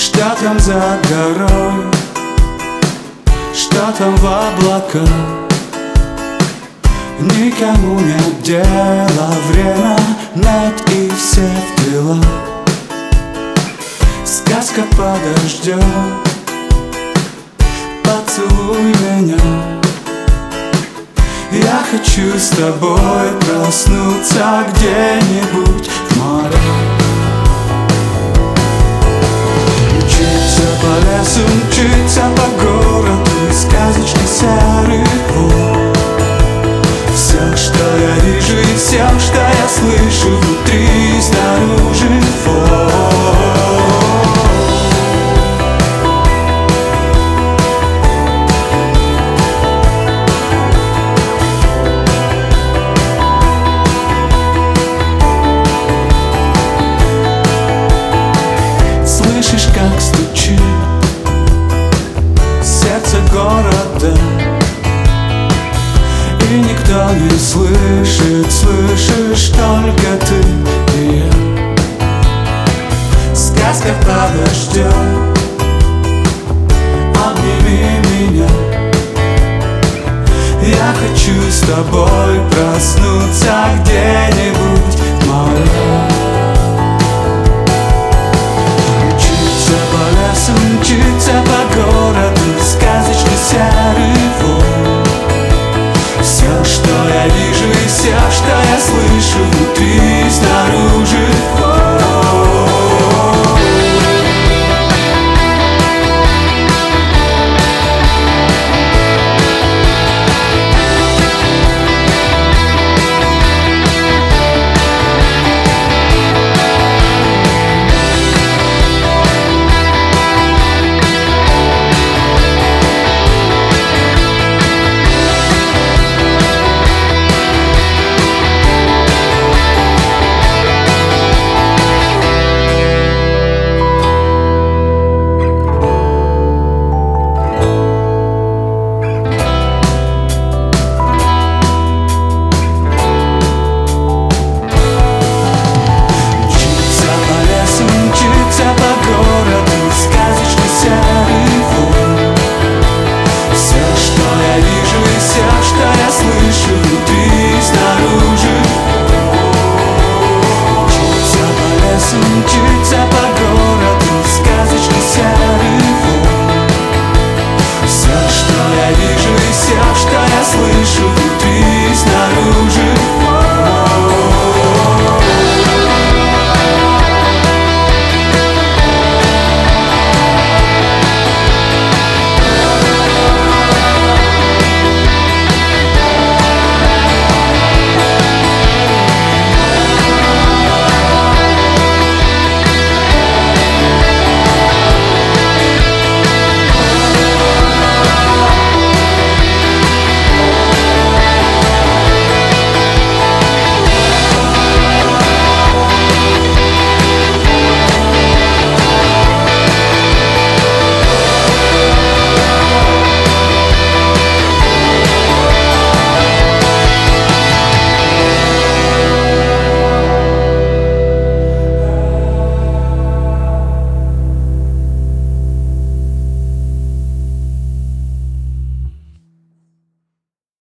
Что там за горой, что там в облаках? Никому нет дела, время нет и все в делах. Сказка подождет, поцелуй меня. Я хочу с тобой проснуться где-нибудь в море. Мчиться по лесу, мчиться по городу, сказочный серый двор. Все, что я вижу и все, что я слышу внутри и снаружи Слышишь, как стучит сердце города, и никто не слышит, слышишь только ты и я. Сказка подождет, обними меня. Я хочу с тобой проснуться где-нибудь в море.